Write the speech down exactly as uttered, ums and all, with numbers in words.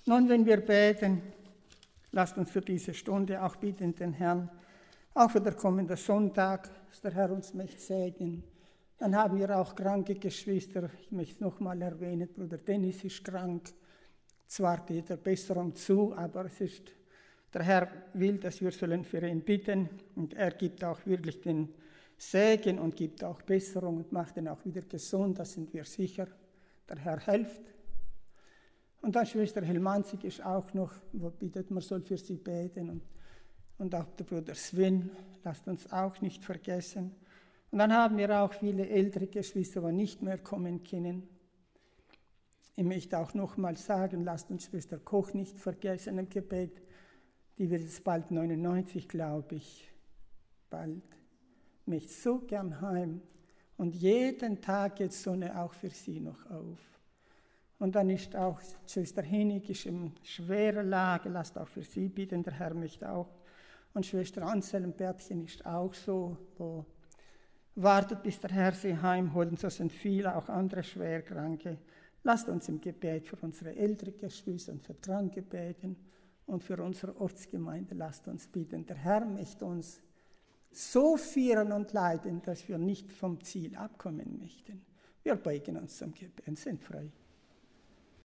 Nun, wenn wir beten, lasst uns für diese Stunde auch bitten, den Herrn, auch für den kommenden Sonntag, dass der Herr uns möchte segnen. Dann haben wir auch kranke Geschwister. Ich möchte es nochmal erwähnen, Bruder Dennis ist krank. Zwar geht er Besserung zu, aber es ist, der Herr will, dass wir sollen für ihn bitten. Und er gibt auch wirklich den Segen und gibt auch Besserung und macht ihn auch wieder gesund. Da sind wir sicher. Der Herr hilft. Und dann Schwester Helmanzig ist auch noch, wo bittet, man soll für sie beten. Und, und auch der Bruder Sven, lasst uns auch nicht vergessen. Und dann haben wir auch viele ältere Geschwister, die nicht mehr kommen können. Ich möchte auch noch mal sagen, lasst uns Schwester Koch nicht vergessen im Gebet. Die wird jetzt bald neunundneunzig, glaube ich. Bald. Ich möchte so gern heim. Und jeden Tag geht die Sonne auch für sie noch auf. Und dann ist auch Schwester Hennig ist in schwerer Lage, lasst auch für sie bitten, der Herr möchte auch. Und Schwester Anselm Bertchen ist auch so, wo wartet, bis der Herr sie heimholt. Und so sind viele, auch andere Schwerkranke. Lasst uns im Gebet für unsere älteren Geschwister und für Kranke beten. Und für unsere Ortsgemeinde lasst uns bitten. Der Herr möchte uns so führen und leiten, dass wir nicht vom Ziel abkommen möchten. Wir beugen uns zum Gebet und sind frei.